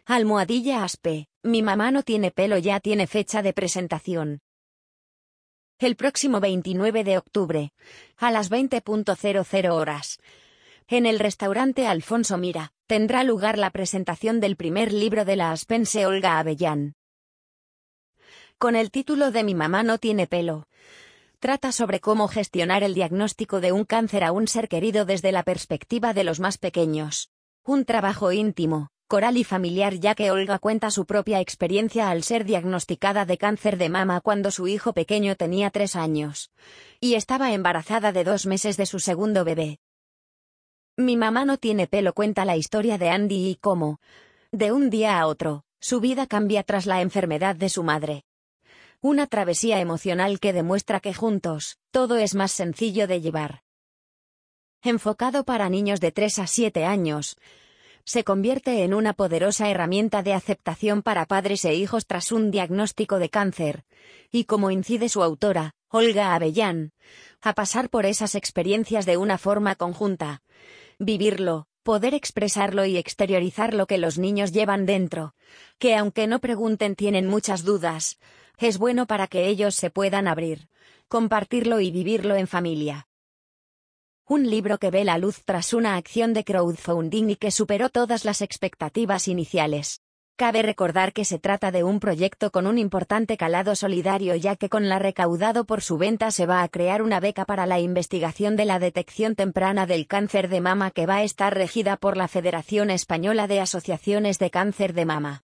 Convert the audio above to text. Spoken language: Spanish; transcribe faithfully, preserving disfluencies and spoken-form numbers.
Almohadilla Aspe, mi mamá no tiene pelo ya tiene fecha de presentación. El próximo veintinueve de octubre, a las veinte horas, en el restaurante Alfonso Mira, tendrá lugar la presentación del primer libro de la aspense Olga Avellán. Con el título de Mi mamá no tiene pelo, trata sobre cómo gestionar el diagnóstico de un cáncer a un ser querido desde la perspectiva de los más pequeños. Un trabajo íntimo, coral y familiar, ya que Olga cuenta su propia experiencia al ser diagnosticada de cáncer de mama cuando su hijo pequeño tenía tres años y estaba embarazada de dos meses de su segundo bebé. Mi mamá no tiene pelo cuenta la historia de Andy y cómo, de un día a otro, su vida cambia tras la enfermedad de su madre. Una travesía emocional que demuestra que juntos, todo es más sencillo de llevar. Enfocado para niños de tres a siete años, se convierte en una poderosa herramienta de aceptación para padres e hijos tras un diagnóstico de cáncer, y como incide su autora, Olga Avellán, a pasar por esas experiencias de una forma conjunta, vivirlo, poder expresarlo y exteriorizar lo que los niños llevan dentro, que aunque no pregunten tienen muchas dudas, es bueno para que ellos se puedan abrir, compartirlo y vivirlo en familia. Un libro que ve la luz tras una acción de crowdfunding y que superó todas las expectativas iniciales. Cabe recordar que se trata de un proyecto con un importante calado solidario, ya que con la recaudado por su venta se va a crear una beca para la investigación de la detección temprana del cáncer de mama que va a estar regida por la Federación Española de Asociaciones de Cáncer de Mama.